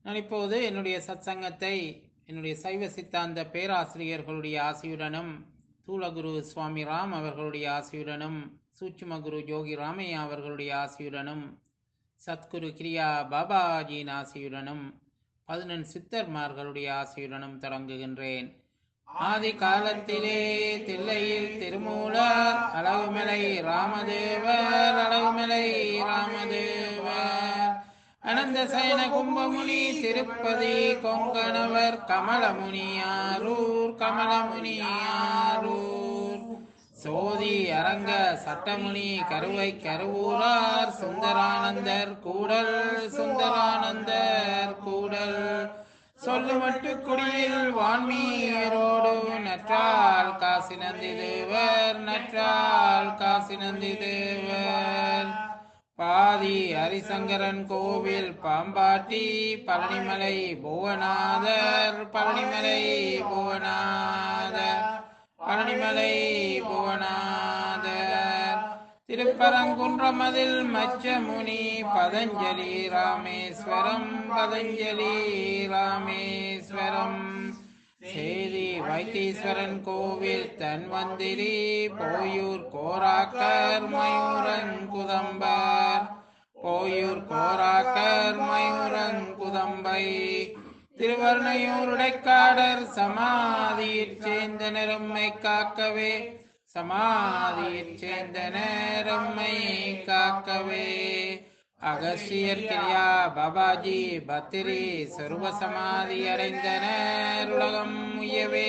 நான் இப்போது என்னுடைய சத்சங்கத்தை என்னுடைய சைவ சித்தாந்த பேராசிரியர்களுடைய ஆசியுடனும் தூலகுரு சுவாமி ராம் அவர்களுடைய ஆசியுடனும் சூட்சும குரு ஜோகி ராமையா அவர்களுடைய ஆசியுடனும் சத்குரு கிரியா பாபாஜியின் ஆசியுடனும் 11 சித்தர்மார்களுடைய ஆசியுடனும் தொடங்குகின்றேன். ஆதி காலத்திலே தில்லையில் திருமூலர் அழகுமலை ராமதேவர் அழகுமலை ராமதேவர் அனந்த சயன கும்பமுனி திருப்பதி கொங்கணவர் கமலமுனியாரூர் கமலமுனியாரூர் சோதி அரங்க சட்டமுனி கருவை கருவூரார் சுந்தரானந்தர் கூடல் சுந்தரானந்தர் கூடல் சொல்லுமட்டு குடியில் வான்மீரோடு நற்றால் காசி நந்தி தேவர் நற்றால் காசி நந்தி தேவர் பாதி ஹரிசங்கரன் கோவில் பாம்பாட்டி பழனிமலை புவனாதர் பழனிமலை புவனாதர் பழனிமலை புவனாதர் திருப்பரங்குன்றமதில் மச்சமுனி பதஞ்சலி ராமேஸ்வரம் பதஞ்சலி ராமேஸ்வரம் சேதி வைத்தீஸ்வரன் கோவில் தன்வந்திரி போயூர் கோராக்கர் மயூரங்குதம்பர் போயூர் கோராக்கர் மயூரங்குதம்பை திருவர்ணையூருடைக்காடர் சமாதியிற் சேர்ந்த நிறம்மை காக்கவே சமாதியிற் சேர்ந்த நேரம்மை காக்கவே அகஸ்தியர் கிரியா பாபாஜி பத்திரி சொருப சமாதி அடைந்தனர் உலகம் உயவே.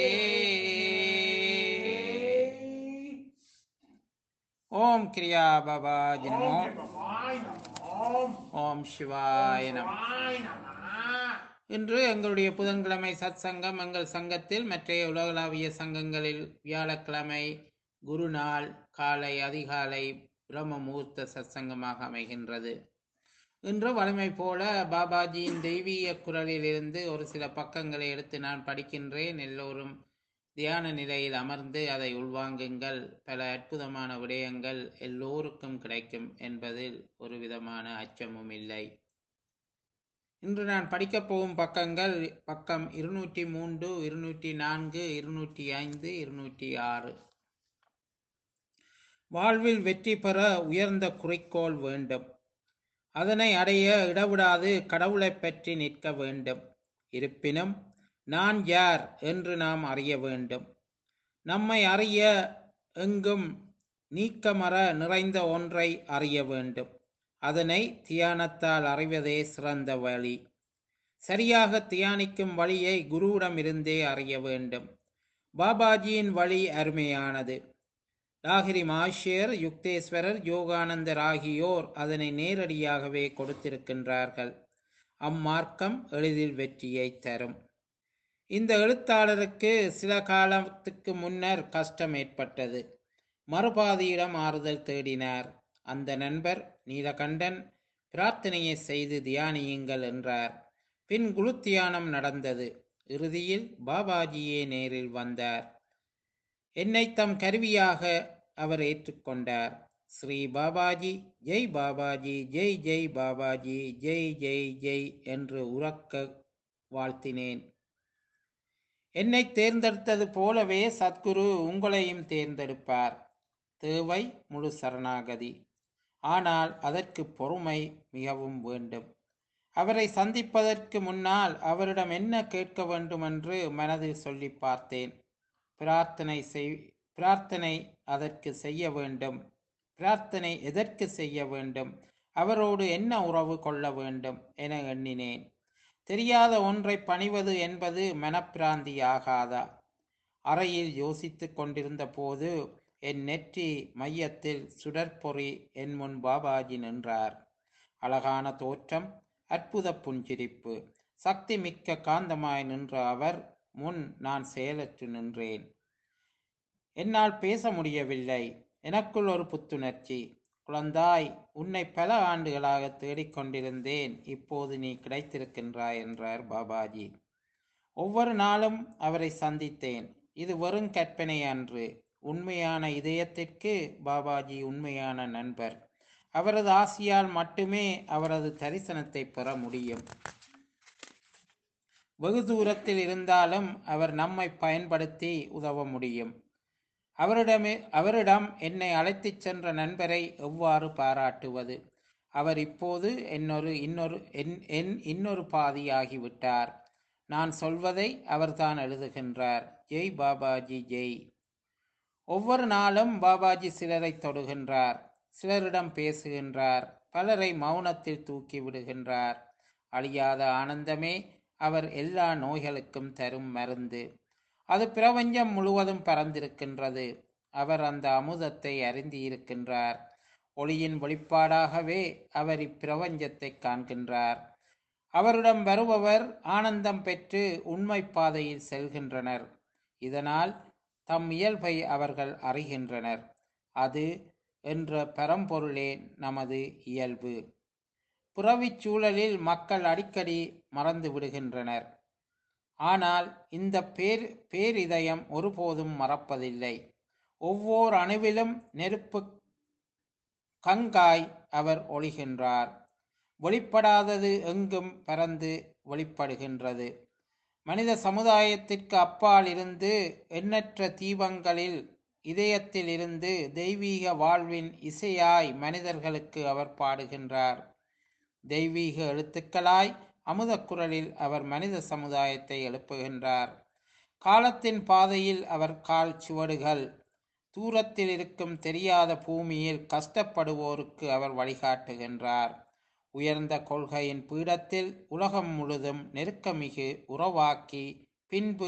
ஓம் கிரியா பாபாஜி நமோ. ஓம் சிவாய நமோ. இன்று எங்களுடைய புதன்கிழமை சத் சங்கம் எங்கள் சங்கத்தில் மற்றைய உலகளாவிய சங்கங்களில் வியாழக்கிழமை குருநாள் காலை அதிகாலை பிரம்ம முகூர்த்த சத்சங்கமாக அமைகின்றது. இன்று வலிமை போல பாபாஜியின் தெய்வீக குரலிலிருந்து ஒரு சில பக்கங்களை எடுத்து நான் படிக்கின்றேன். எல்லோரும் தியான நிலையில் அமர்ந்து அதை உள்வாங்குங்கள். பல அற்புதமான விடயங்கள் எல்லோருக்கும் கிடைக்கும் என்பதில் ஒரு விதமான அச்சமும் இல்லை. இன்று நான் படிக்கப் போகும் பக்கங்கள் பக்கம் 203, 204, 205, 206. வாழ்வில் வெற்றி பெற உயர்ந்த குறிக்கோள் வேண்டும். அதனை அடைய இடவிடாது கடவுளை பற்றி நிற்க வேண்டும். இருப்பினும் நான் யார் என்று நாம் அறிய வேண்டும். நம்மை அறிய எங்கும் நீக்கமற நிறைந்த ஒன்றை அறிய வேண்டும். அதனை தியானத்தால் அறிவதே சிறந்த வழி. சரியாக தியானிக்கும் வழியை குருவிடமிருந்தே அறிய வேண்டும். பாபாஜியின் வழி அருமையானது. லாகிரி மாஷியர், யுக்தேஸ்வரர், யோகானந்தர் ஆகியோர் அதனை நேரடியாகவே கொடுத்திருக்கின்றார்கள். அம்மார்க்கம் எளிதில் வெற்றியை தரும். இந்த எழுத்தாளருக்கு சில காலத்துக்கு முன்னர் கஷ்டம் ஏற்பட்டது. மறுபாதியிடம் ஆறுதல் தேடினார். அந்த நண்பர் நீலகண்டன் பிரார்த்தனையை செய்து தியானியுங்கள் என்றார். பின் குழு தியானம் நடந்தது. இறுதியில் பாபாஜியே நேரில் வந்தார். என்னை தம் கருவியாக அவர் ஏற்றுக்கொண்டார். ஸ்ரீ பாபாஜி ஜெய் பாபாஜி ஜெய் ஜெய் பாபாஜி ஜெய் ஜெய் ஜெய் என்று உறக்க வாழ்த்தினேன். என்னை தேர்ந்தெடுத்தது போலவே சத்குரு உங்களையும் தேர்ந்தெடுப்பார். தேவை முழு சரணாகதி. ஆனால் அதற்கு பொறுமை மிகவும் வேண்டும். அவரை சந்திப்பதற்கு முன்னால் அவரிடம் என்ன கேட்க வேண்டும் என்று மனதில் சொல்லி பார்த்தேன். பிரார்த்தனை அதற்கு செய்ய வேண்டும். பிரார்த்தனை எதற்கு செய்ய வேண்டும்? அவரோடு என்ன உறவு கொள்ள வேண்டும் என எண்ணினேன். தெரியாத ஒன்றை பணிவது என்பது மனப்பிராந்தி ஆகாதா? அறையில் யோசித்துக் கொண்டிருந்த போது என் நெற்றி மையத்தில் சுடற்பொறி என் முன் பாபாஜி நின்றார். அழகான தோற்றம், அற்புத புஞ்சிரிப்பு, சக்தி மிக்க காந்தமாய் நின்ற அவர் முன் நான் செயலற்று நின்றேன். என்னால் பேச முடியவில்லை. எனக்குள் ஒரு புத்துணர்ச்சி. குழந்தாய், உன்னை பல ஆண்டுகளாக தேடிக்கொண்டிருந்தேன். இப்போது நீ கிடைத்திருக்கின்றாய் என்றார் பாபாஜி. ஒவ்வொரு நாளும் அவரை சந்தித்தேன். இது வெறும் கற்பனை அன்று. உண்மையான இதயத்திற்கு பாபாஜி உண்மையான நண்பர். அவரது ஆசியால் மட்டுமே அவரது தரிசனத்தை பெற முடியும். வெகு தூரத்தில் இருந்தாலும் அவர் நம்மை பயன்படுத்தி உதவ முடியும். அவரிடம் என்னை அழைத்துச் சென்ற நண்பரை எவ்வாறு பாராட்டுவது? அவர் இப்போது இன்னொரு பாதி ஆகிவிட்டார். நான் சொல்வதை அவர்தான் எழுதுகின்றார். ஜெய் பாபாஜி ஜெய். ஒவ்வொரு நாளும் பாபாஜி சிலரை தொடுகின்றார், சிலரிடம் பேசுகின்றார், பலரை மௌனத்தில் தூக்கி விடுகின்றார். அழியாத ஆனந்தமே அவர் எல்லா நோய்களுக்கும் தரும் மருந்து. அது பிரபஞ்சம் முழுவதும் பறந்திருக்கின்றது. அவர் அந்த அமுதத்தை அருந்தியிருக்கின்றார். ஒளியின் வெளிப்பாடாகவே அவர் இப்பிரபஞ்சத்தை காண்கின்றார். அவரிடம் வருபவர் ஆனந்தம் பெற்று உண்மை பாதையில் செல்கின்றனர். இதனால் தம் இயல்பை அவர்கள் அறிகின்றனர். அது என்ற பரம்பொருளே நமது இயல்பு. புறவிச் சூழலில் மக்கள் அடிக்கடி மறந்து விடுகின்றனர். ஆனால் இந்த பேரிதயம் ஒருபோதும் மறப்பதில்லை. ஒவ்வொரு அணுவிலும் நெருப்பு கங்காய் அவர் ஒளிகின்றார். வெளிப்படாதது எங்கும் பறந்து வெளிப்படுகின்றது. மனித சமுதாயத்திற்கு அப்பால் இருந்து எண்ணற்ற தீபங்களில் இதயத்தில் இருந்து தெய்வீக வாழ்வின் இசையாய் மனிதர்களுக்கு அவர் பாடுகின்றார். தெய்வீக எழுத்துக்களாய் அமுதக்குரலில் அவர் மனித சமுதாயத்தை எழுப்புகின்றார். காலத்தின் பாதையில் அவர் கால் சுவடுகள். தூரத்தில் இருக்கும் தெரியாத பூமியில் கஷ்டப்படுவோருக்கு அவர் வழிகாட்டுகின்றார். உயர்ந்த கொள்கையின் பீடத்தில் உலகம் முழுதும் நெருக்கமிகு உறவாக்கி பின்பு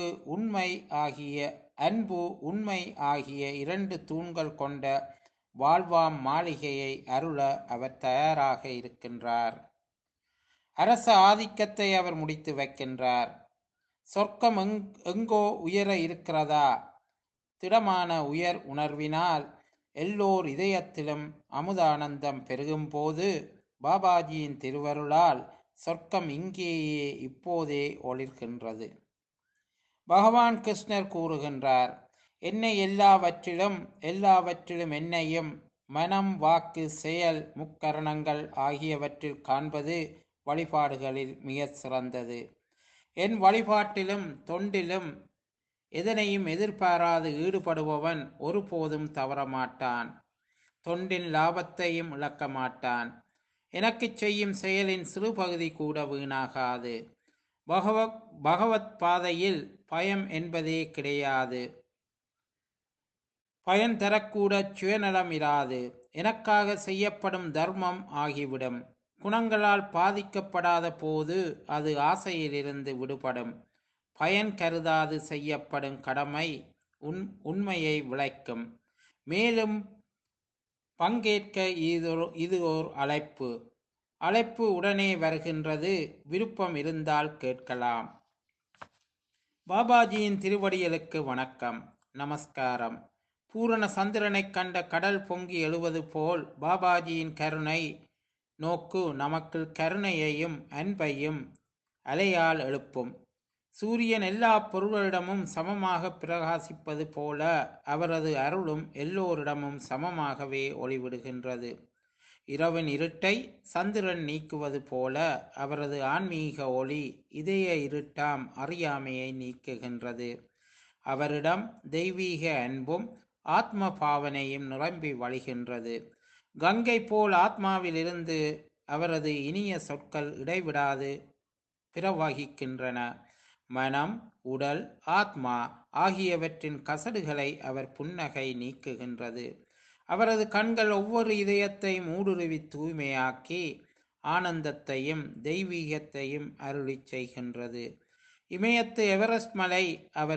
அன்பு உண்மை ஆகிய இரண்டு தூண்கள் கொண்ட வாழ்வாம் மாளிகையை அருள அவர் தயாராக இருக்கின்றார். அரச ஆதிக்கத்தை அவர் முடித்து வைக்கின்றார். சொர்க்கம் எங்கோ உயர இருக்கிறதா? திடமான உயர் உணர்வினால் எல்லோர் இதயத்திலும் அமுதானந்தம் பெருகும் போது பாபாஜியின் திருவருளால் சொர்க்கம் இங்கேயே இப்போதே ஒளிர்கின்றது. பகவான் கிருஷ்ணர் கூறுகின்றார், என்னை எல்லாவற்றிலும் என்னையும் மனம், வாக்கு, செயல், முக்கரணங்கள் ஆகியவற்றில் காண்பது வழிபாடுகளில் மிக சிறந்தது. என் வழிபாட்டிலும் தொண்டிலும் எதனையும் எதிர்பாராது ஈடுபடுபவன் ஒருபோதும் தவறமாட்டான். தொண்டின் லாபத்தையும் இழக்க மாட்டான். எனக்கு செய்யும் செயலின் சிறு பகுதி கூட வீணாகாது. பகவத் பாதையில் பயம் என்பதே கிடையாது. பயன் தரக்கூட சுயநலம் இராது. எனக்காக செய்யப்படும் தர்மம் ஆகிவிடும். குணங்களால் பாதிக்கப்படாத போது அது ஆசையிலிருந்து விடுபடும். பயன் கருதாது செய்யப்படும் கடமை உண்மையை விளைக்கும். மேலும் பங்கேற்க இது ஓர் அழைப்பு உடனே வருகின்றது. விருப்பம் இருந்தால் கேட்கலாம். பாபாஜியின் திருவடிகளுக்கு வணக்கம், நமஸ்காரம். பூரண சந்திரனை கண்ட கடல் பொங்கி எழுவது போல் பாபாஜியின் கருணை நோக்கு நமக்கு கருணையையும் அன்பையும் அலையால் எழுப்பும். சூரியன் எல்லா பொருள்களிடமும் சமமாக பிரகாசிப்பது போல அவரது அருளும் எல்லோரிடமும் சமமாகவே ஒளிவிடுகின்றது. இரவின் இருட்டை சந்திரன் நீக்குவது போல அவரது ஆன்மீக ஒளி இதய இருட்டாம் அறியாமையை நீக்குகின்றது. அவரிடம் தெய்வீக அன்பும் ஆத்ம பாவனையும் நிரம்பி வழிகின்றது. கங்கை போல் ஆத்மாவில் இருந்து அவரது இனிய சொற்கள் இடைவிடாது பிரவகிக்கின்றன. மனம், உடல், ஆத்மா ஆகியவற்றின் கசடுகளை அவர் புன்னகை நீக்குகின்றது. அவரது கண்கள் ஒவ்வொரு இதயத்தையும் ஊடுருவி தூய்மையாக்கி ஆனந்தத்தையும் தெய்வீகத்தையும் அருளி செய்கின்றது. இமயத்து எவரெஸ்ட் மலை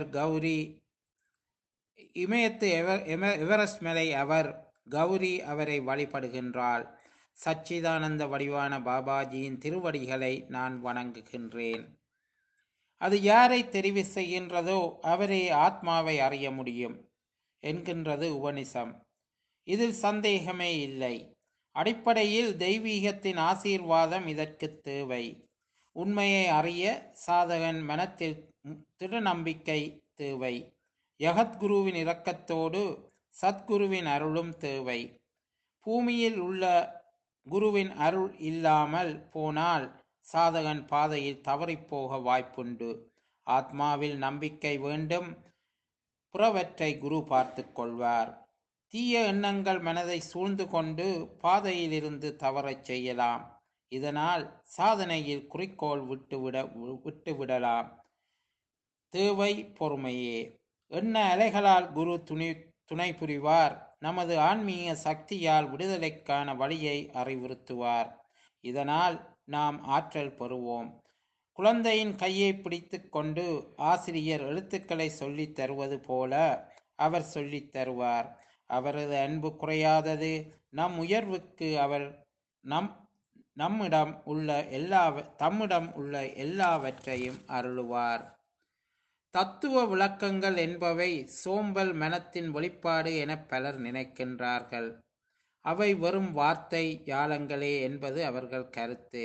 அவர் கௌரி அவரை வழிபடுகின்றாள். சச்சிதானந்த வடிவான பாபாஜியின் திருவடிகளை நான் வணங்குகின்றேன். அது யாரை தெரிவு செய்கின்றதோ அவரே ஆத்மாவை அறிய முடியும் என்கின்றது உபனிஷம். இதில் சந்தேகமே இல்லை. அடிப்படையில் தெய்வீகத்தின் ஆசீர்வாதம் இதற்கு தேவை. உண்மையை அறிய சாதகன் மனத்தில் திருநம்பிக்கை தேவை. யகத்குருவின் இரக்கத்தோடு சத்குருவின் அருளும் தேவை. பூமியில் உள்ள குருவின் அருள் இல்லாமல் போனால் சாதகன் பாதையில் தவறிப்போக வாய்ப்புண்டு. ஆத்மாவில் நம்பிக்கை வேண்டும், புறவற்றை குரு பார்த்துக் கொள்வார். தீய எண்ணங்கள் மனதை சூழ்ந்து கொண்டு பாதையிலிருந்து தவறச் செய்யலாம். இதனால் சாதனையில் குறிக்கோள் விட்டுவிடலாம். தேவை பொறுமையே. எண்ண அலைகளால் குரு துணை புரிவார். நமது ஆன்மீக சக்தியால் விடுதலைக்கான வழியை அறிவுறுத்துவார். இதனால் நாம் ஆற்றல் பெறுவோம். குழந்தையின் கையை பிடித்து கொண்டு ஆசிரியர் எழுத்துக்களை சொல்லித் தருவது போல அவர் சொல்லித் தருவார். அவரது அன்பு குறையாதது. நம் உயர்வுக்கு அவர் தம்மிடம் உள்ள எல்லாவற்றையும் அருளுவார். தத்துவ விளக்கங்கள் என்பவை சோம்பல் மனத்தின் வெளிப்பாடு என பலர் நினைக்கின்றார்கள். அவை வெறும் வார்த்தை ஜாலங்களே என்பது அவர்கள் கருத்து.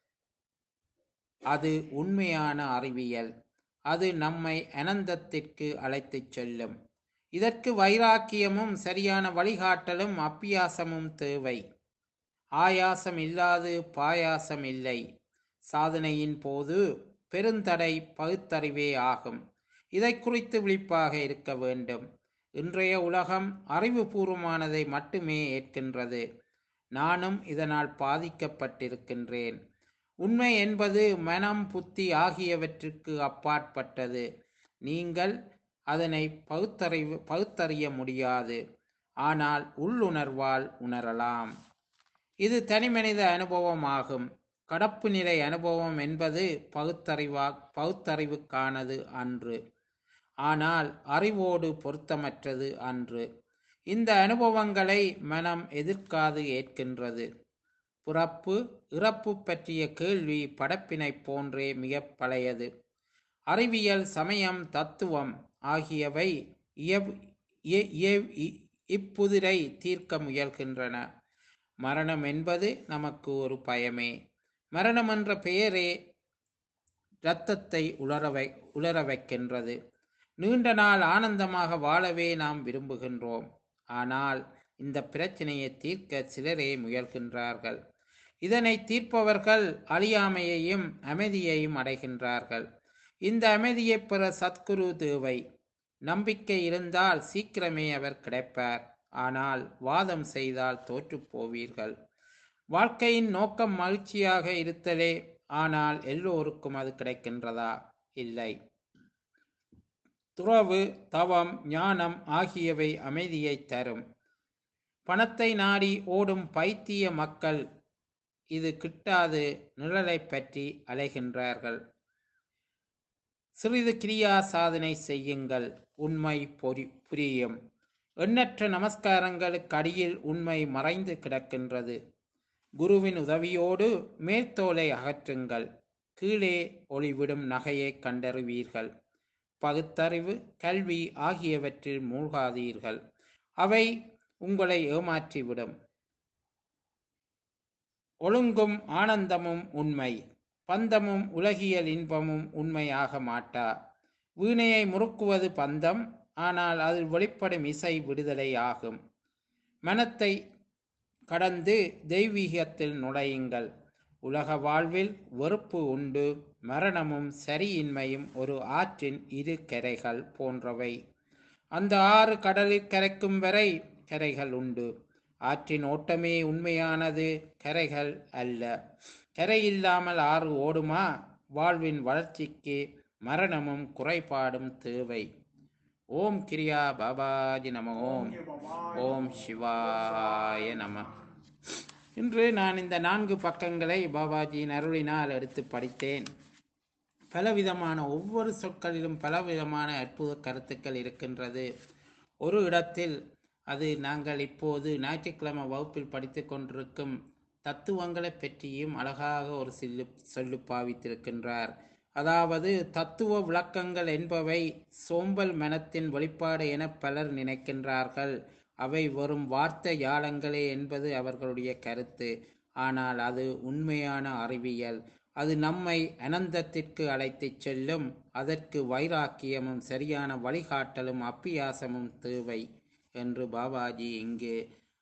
அது உண்மையான அறிவியல். அது நம்மை அனந்தத்திற்கு அழைத்துச் செல்லும். இதற்கு வைராக்கியமும் சரியான வழிகாட்டலும் அப்பியாசமும் தேவை. ஆயாசம் இல்லாது பாயாசம் இல்லை. சாதனையின் போது பெருந்தடை பகுத்தறிவே ஆகும். இதை குறித்து விழிப்பாக இருக்க வேண்டும். இன்றைய உலகம் அறிவுபூர்வமானதை மட்டுமே ஏற்கின்றது. நானும் இதனால் பாதிக்கப்பட்டிருக்கின்றேன். உண்மை என்பது மனம், புத்தி ஆகியவற்றிற்கு அப்பாற்பட்டது. நீங்கள் அதனை பகுத்தறிய முடியாது. ஆனால் உள்ளுணர்வால் உணரலாம். இது தனிமனித அனுபவமாகும். கடப்பு நிலை அனுபவம் என்பது பகுத்தறிவுக்கானது அன்று. ஆனால் அறிவோடு பொருத்தமற்றது அன்று. இந்த அனுபவங்களை மனம் எதிர்க்காது ஏற்கின்றது. பிறப்பு இறப்பு பற்றிய கேள்வி படைப்பினை போன்றே மிக பழையது. அறிவியல், சமயம், தத்துவம் ஆகியவை இப்புதிரை தீர்க்க முயல்கின்றன. மரணம் என்பது நமக்கு ஒரு பயமே. மரணம் என்ற பெயரே இரத்தத்தை உலர வைக்கின்றது. நீண்ட நாள் ஆனந்தமாக வாழவே நாம் விரும்புகின்றோம். ஆனால் இந்த பிரச்சனையை தீர்க்க சிலரே முயல்கின்றார்கள். இதனை தீர்ப்பவர்கள் அழியாமையையும் அமைதியையும் அடைகின்றார்கள். இந்த அமைதியை பெற சத்குரு தேவை. நம்பிக்கை இருந்தால் சீக்கிரமே அவர் கிடைப்பார். ஆனால் வாதம் செய்தால் தோற்றுப் போவீர்கள். வாழ்க்கையின் நோக்கம் மகிழ்ச்சியாக இருத்தலே. ஆனால் எல்லோருக்கும் அது கிடைக்கின்றதா? இல்லை. துறவு, தவம், ஞானம் ஆகியவை அமைதியை தரும். பணத்தை நாடி ஓடும் பைத்திய மக்கள் இது கிட்டாது நிழலை பற்றி அலைகின்றார்கள். சிறிது கிரியா சாதனை செய்யுங்கள், உண்மை புரியும். எண்ணற்ற நமஸ்காரங்களுக்கு அடியில் உண்மை மறைந்து கிடக்கின்றது. குருவின் உதவியோடு மேல்தோலை அகற்றுங்கள். கீழே ஒளிவிடும் நகையை கண்டறிவீர்கள். பகுத்தறிவு, கல்வி ஆகியவற்றில் மூழ்காதீர்கள். அவை உங்களை ஏமாற்றிவிடும். ஒழுங்கும் ஆனந்தமும் உண்மை. பந்தமும் உலகியல் இன்பமும் உண்மையாக மாட்டா. வீணையை முறுக்குவது பந்தம். ஆனால் அதில் வெளிப்படும் இசை விடுதலை ஆகும். மனத்தை கடந்து தெய்வீகத்தில் நுழையுங்கள். உலக வாழ்வில் வெறுப்பு உண்டு. மரணமும் சரியின்மையும் ஒரு ஆற்றின் இரு கரைகள் போன்றவை. அந்த ஆறு கடலில் கரைக்கும் வரை கரைகள் உண்டு. ஆற்றின் ஓட்டமே உண்மையானது, கரைகள் அல்ல. கரை இல்லாமல் ஆறு ஓடுமா? வாழ்வின் வளர்ச்சிக்கு மரணமும் குறைபாடும் தேவை. ஓம் கிரியா பாபாஜி நம. ஓம் சிவாய நம. இன்று நான் இந்த 4 பக்கங்களை பாபாஜியின் அருளினால் எடுத்து படித்தேன். பலவிதமான ஒவ்வொரு சொற்களிலும் பலவிதமான அற்புத கருத்துக்கள் இருக்கின்றது. ஒரு இடத்தில் அது நாங்கள் இப்போது ஞாயிற்றுக்கிழமை வகுப்பில் படித்து கொண்டிருக்கும் தத்துவங்களை பற்றியும் அழகாக ஒரு சொல்லு பாவித்திருக்கின்றார். அதாவது தத்துவ விளக்கங்கள் என்பவை சோம்பல் மனத்தின் வெளிப்பாடு என பலர் நினைக்கின்றார்கள். அவை வெறும் வார்த்தை ஜாலங்களே என்பது அவர்களுடைய கருத்து. ஆனால் அது உண்மையான அறிவியல். அது நம்மை அனந்தத்திற்கு அழைத்துச் செல்லும். அதற்கு வைராக்கியமும் சரியான வழிகாட்டலும் அப்பியாசமும் தேவை என்று பாபாஜி இங்கே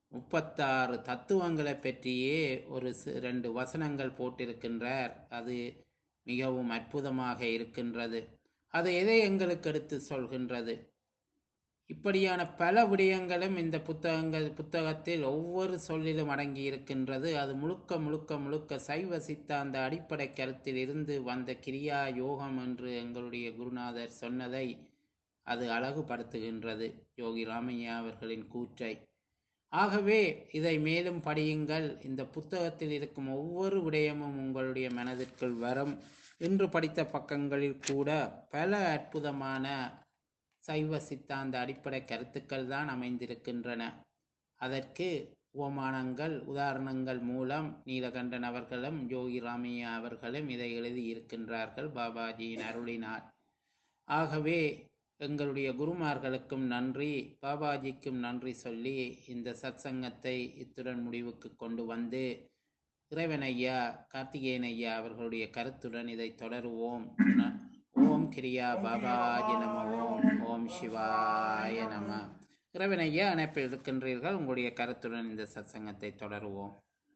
36 தத்துவங்களை பற்றியே ஒரு ரெண்டு வசனங்கள் போட்டிருக்கின்றார். அது மிகவும் அற்புதமாக இருக்கின்றது. அது எதை எங்களுக்கு எடுத்து சொல்கின்றது? இப்படியான பல விடயங்களும் இந்த புத்தகத்தில் ஒவ்வொரு சொல்லிலும் அடங்கி இருக்கின்றது. அது முழுக்க முழுக்க முழுக்க சைவ சித்தாந்த அடிப்படை கருத்தில் இருந்து வந்த கிரியா யோகம் என்று எங்களுடைய குருநாதர் சொன்னதை அது அழகுபடுத்துகின்றது, யோகி ராமையா அவர்களின் கூற்றை. ஆகவே இதை மேலும் படியுங்கள். இந்த புத்தகத்தில் இருக்கும் ஒவ்வொரு விடயமும் உங்களுடைய மனதிற்குள் வரும். இன்று படித்த பக்கங்களில் கூட பல அற்புதமான சைவ சித்தாந்த அடிப்படை கருத்துக்கள் தான் அமைந்திருக்கின்றன. அதற்கு உவமானங்கள், உதாரணங்கள் மூலம் நீலகண்டன் அவர்களும் யோகி ராமையா அவர்களும் இதை எழுதியிருக்கின்றார்கள் பாபாஜியின் அருளினால். ஆகவே எங்களுடைய குருமார்களுக்கும் நன்றி, பாபாஜிக்கும் நன்றி சொல்லி இந்த சத்சங்கத்தை இத்துடன் முடிவுக்கு கொண்டு வந்து இறைவன் ஐயா கார்த்திகேயன் ஐயா அவர்களுடைய கருத்துடன் இதை தொடருவோம். ஓம் கிரியா பாபாஜி நம. ஓம் ஓம் சிவாய நம. இறைவன் ஐயா அணைப்பில் இருக்கின்றீர்கள். உங்களுடைய கருத்துடன் இந்த சத்சங்கத்தை தொடருவோம்.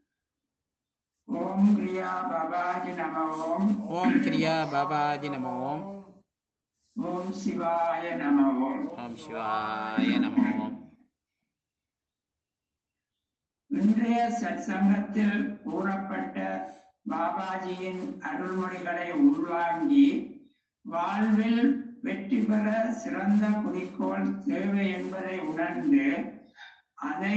ஓம் கிரியா பாபாஜி நம. ஓம் ஓம் கிரியா பாபாஜி நம. ஓம் ஓம் சிவாய நம. ஓம் ஓம் சிவாய நம. ஓம். இன்றைய சத்சங்கத்தில் கூறப்பட்ட பாபாஜியின் அருள்மொழிகளை உள்வாங்கி வாழ்வில் வெற்றி பெற சிறந்த குறிக்கோள் தேவை என்பதை உணர்ந்து அதை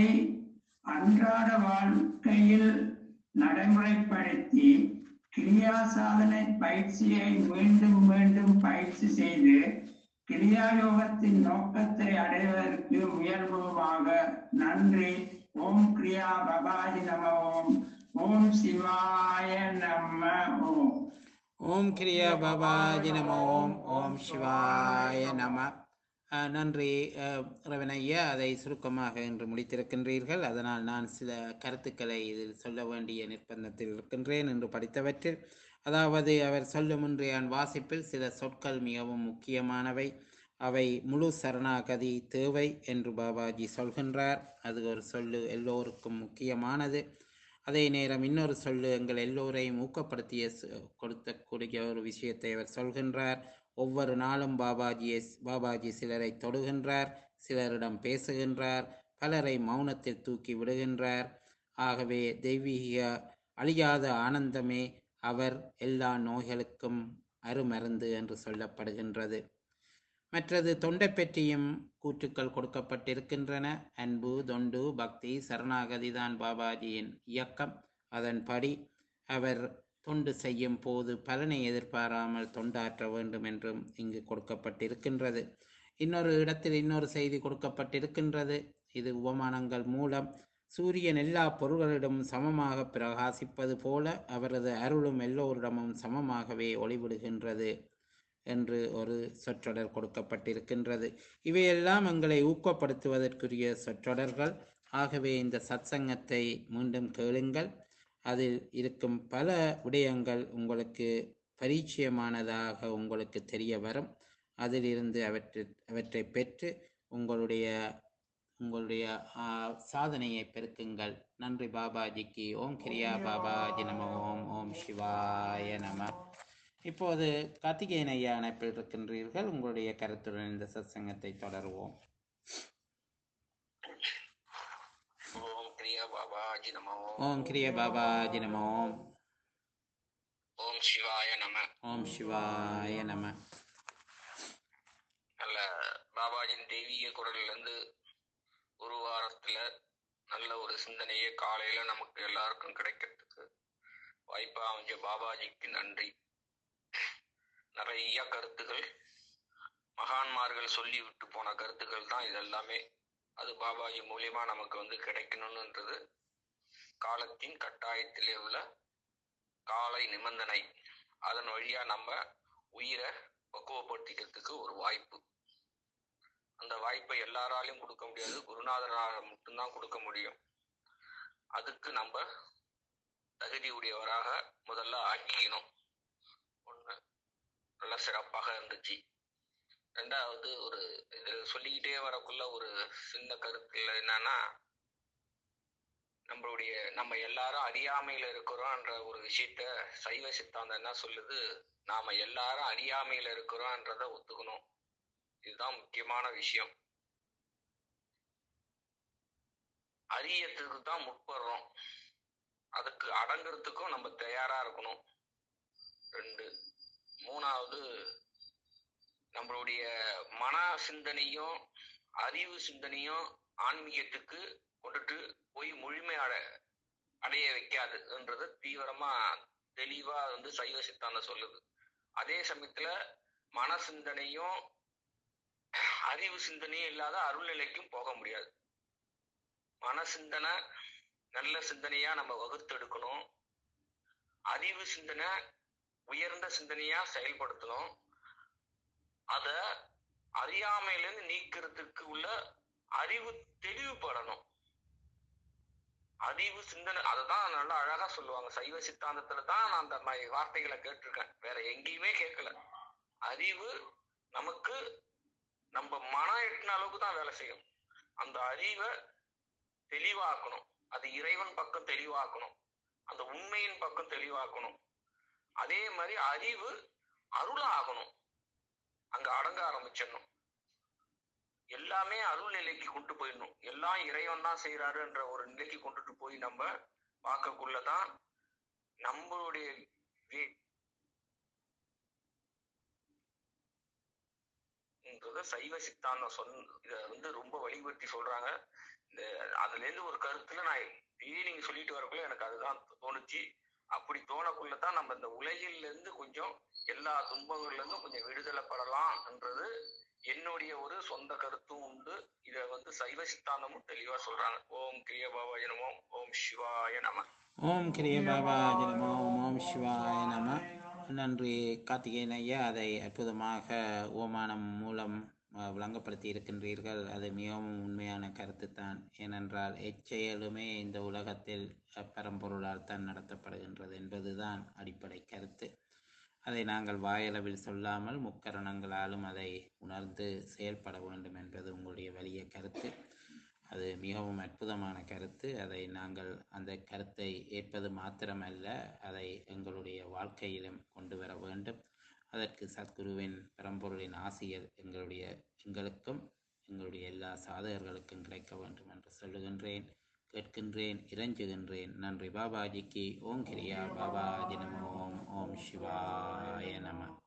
அன்றாட வாழ்க்கையில் நடைமுறைப்படுத்தி கிரியா சாதனை பயிற்சியை மீண்டும் மீண்டும் பயிற்சி செய்து கிரியா யோகத்தின் நோக்கத்தை அடைவதற்கு முயல்வோமாக. நன்றி. ஓம் கிரியா பாபாஜி நம. ஓம் ஓம் சிவாய நம. ஓம் ஓம் கிரியா பாபாஜி நம. ஓம் ஓம் சிவாய நம. நன்றி ரவணையா, அதை சுருக்கமாக இன்று முடித்திருக்கின்றீர்கள். அதனால் நான் சில கருத்துக்களை இதில் சொல்ல வேண்டிய நிர்பந்தத்தில் இருக்கின்றேன். என்று படித்தவற்றில், அதாவது அவர் சொல்லும் இன்றைய வாசிப்பில் சில சொற்கள் மிகவும் முக்கியமானவை. அவை முழு சரணாகதி தேவை என்று பாபாஜி சொல்கின்றார். அது ஒரு சொல்லு எல்லோருக்கும் முக்கியமானது. அதே நேரம் இன்னொரு சொல்லு எங்கள் எல்லோரையும் ஊக்கப்படுத்திய கொடுத்தக்கூடிய ஒரு விஷயத்தை அவர் சொல்கின்றார். ஒவ்வொரு நாளும் பாபாஜி சிலரை தொடுகின்றார், சிலரிடம் பேசுகின்றார், பலரை மௌனத்தில் தூக்கி விடுகின்றார். ஆகவே தெய்வீக அழியாத ஆனந்தமே அவர் எல்லா நோய்களுக்கும் அருமருந்து என்று சொல்லப்படுகின்றது. மற்றது தொண்டை பற்றியும் கூற்றுக்கள் கொடுக்கப்பட்டிருக்கின்றன. அன்பு, தொண்டு, பக்தி, சரணாகதி தான் பாபாஜியின் இயக்கம். அதன்படி அவர் தொண்டு செய்யும் போது பலனை எதிர்பாராமல் தொண்டாற்ற வேண்டும் என்றும் இங்கு கொடுக்கப்பட்டிருக்கின்றது. இன்னொரு இடத்தில் இன்னொரு செய்தி கொடுக்கப்பட்டிருக்கின்றது. இது உபமானங்கள் மூலம் சூரியன் எல்லா பொருள்களிடமும் சமமாக பிரகாசிப்பது போல அவரது அருளும் எல்லோரிடமும் சமமாகவே ஒளிவிடுகின்றது என்று ஒரு சொற்றொடர் கொடுக்கப்பட்டிருக்கின்றது. இவையெல்லாம் எங்களை ஊக்கப்படுத்துவதற்குரிய சொற்றொடர்கள். ஆகவே இந்த சத்சங்கத்தை மீண்டும் கேளுங்கள். அதில் இருக்கும் பல விடயங்கள் உங்களுக்கு பரிச்சயமானதாக உங்களுக்கு தெரிய வரும். அதிலிருந்து அவற்றை பெற்று உங்களுடைய சாதனையை பெருக்குங்கள். நன்றி பாபாஜிக்கு. ஓம் கிரியா பாபாஜி நம. ஓம் ஓம் சிவாய நம. இப்போது கார்த்திகேயன் ஐயா அணைப்பில் இருக்கின்றீர்கள். உங்களுடைய கருத்துடன் இந்த சத்சங்கத்தை தொடருவோம். ஓம் கிரியா பாபாஜி நம. ஓம் கிரியா பாபாஜி நம. ஓம் ஓம் சிவாய நம. ஓம் சிவாய நம. நல்ல பாபாஜியின் தெய்வீக குரல்ல இருந்து ஒரு வாரத்துல நல்ல ஒரு சிந்தனையே காலையில நமக்கு எல்லாருக்கும் கிடைக்கிறதுக்கு வாய்ப்பா அமைஞ்ச பாபாஜிக்கு நன்றி. நிறைய கருத்துகள் மகான்மார்கள் சொல்லி விட்டு போன கருத்துக்கள் தான் இதெல்லாமே. அது பாபாஜி மூலியமா நமக்கு கிடைக்கணும்ன்றது காலத்தின் கட்டாயத்திலே உள்ள காலை நிபந்தனை. அதன் வழியா நம்ம உயிரை பக்குவப்படுத்திக்கிறதுக்கு ஒரு வாய்ப்பு. அந்த வாய்ப்பை எல்லாராலையும் கொடுக்க முடியாது, குருநாதரால மட்டும்தான் கொடுக்க முடியும். அதுக்கு நம்ம தகுதி உடையவராக முதல்ல ஆக்கிக்கணும். ஒண்ணு நல்ல சிறப்பாக இருந்துச்சு. ரெண்டாவது, ஒரு இது சொல்லிக்கிட்டே வரக்குள்ள ஒரு சின்ன கருத்துல என்னன்னா, நம்ம எல்லாரும் அறியாமையில இருக்கிறோம்ன்ற ஒரு விஷயத்த சைவ சித்தாந்தம் என்ன சொல்லுது, நாம எல்லாரும் அறியாமையில இருக்கிறோம்ன்றத ஒத்துக்கணும். இதுதான் முக்கியமான விஷயம். அறியத்துக்கு தான் முற்படுறோம், அதுக்கு அடங்குறதுக்கும் நம்ம தயாரா இருக்கணும். 2. 3வது, நம்மளுடைய மன சிந்தனையும் அறிவு சிந்தனையும் ஆன்மீகத்துக்கு கொண்டுட்டு போய் முழுமை அடைய வைக்காதுன்றது தீவிரமா தெளிவா சைவ சித்தாந்தம் சொல்லுது. அதே சமயத்துல மன சிந்தனையும் அறிவு சிந்தனையும் இல்லாத அருள்நிலைக்கும் போக முடியாது. மன சிந்தனை நல்ல சிந்தனையா நம்ம வகுத்தெடுக்கணும், அறிவு சிந்தனை உயர்ந்த சிந்தனையா செயல்படுத்தணும். அத அறியாமையிலிருந்து நீக்கிறதுக்கு உள்ள அறிவு தெளிவுபடணும். அறிவு சிந்தனை அததான் நல்லா அழகா சொல்லுவாங்க சைவ சித்தாந்தத்துல தான். நான் அந்த மாதிரி வார்த்தைகளை கேட்டிருக்கேன், வேற எங்கேயுமே கேட்கல. அறிவு நமக்கு நம்ம மனம் எட்டின அளவுக்கு தான் வேலை செய்யும். அந்த அறிவை தெளிவாக்கணும், அது இறைவன் பக்கம் தெளிவாக்கணும், அந்த உண்மையின் பக்கம் தெளிவாக்கணும். அதே மாதிரி அறிவு அருளாகணும், அங்க அடங்க ஆரம்பிச்சிடணும். எல்லாமே அருள் நிலைக்கு கொண்டு போயிடணும். எல்லாம் இறைவன் தான் செய்யறாருன்ற ஒரு நிலைக்கு கொண்டுட்டு போய் நம்ம பார்க்கக்குள்ளதான் நம்மளுடைய சைவ சித்தாந்தம் இத ரொம்ப வலியுறுத்தி சொல்றாங்க. அதுல இருந்து ஒரு கருத்துல நான் நீங்க சொல்லிட்டு வரக்குள்ள எனக்கு அதுதான் தோணுச்சு. அப்படி தோணக்குள்ளதான் நம்ம இந்த உலகில இருந்து கொஞ்சம் எல்லா துன்பங்கள்ல இருந்தும் கொஞ்சம் விடுதலை படலாம்ன்றது என்னுடைய ஒரு சொந்த கருத்தும் உண்டு. இத சைவ சித்தாந்தமும் தெளிவா சொல்றாங்க. ஓம் கிரிய பாபாய நமோ, ஓம் சிவாய நம. ஓம் கிரிய பாபாய நமோ, ஓம் சிவாய நம. நன்றி கார்த்திகேயன் ஐயா, அதை அற்புதமாக ஓமானம் மூலம் விளங்கப்படுத்தி இருக்கின்றீர்கள். அது மிகவும் உண்மையான கருத்து தான். ஏனென்றால் எச்செயலுமே இந்த உலகத்தில் பரம்பொருளால் தான் நடத்தப்படுகின்றது என்பதுதான் அடிப்படை கருத்து. அதை நாங்கள் வாயளவில் சொல்லாமல் முக்கரணங்களாலும் அதை உணர்ந்து செயல்பட வேண்டும் என்பது உங்களுடைய வலிய கருத்து. அது மிகவும் அற்புதமான கருத்து. அதை நாங்கள் அந்த கருத்தை ஏற்பது மாத்திரமல்ல, அதை எங்களுடைய வாழ்க்கையிலும் கொண்டு வர வேண்டும். அதற்கு சத்குருவின் பரம்பொருளின் ஆசிரியர் எங்களுக்கும் எங்களுடைய எல்லா சாதகர்களுக்கும் கிடைக்க வேண்டும் என்று சொல்லுகின்றேன், கேட்கின்றேன், இறைஞ்சுகின்றேன். நன்றி பாபாஜிக்கு. ஓம் கிரியா பாபாஜி நமோ. ஓம் சிவாய நம.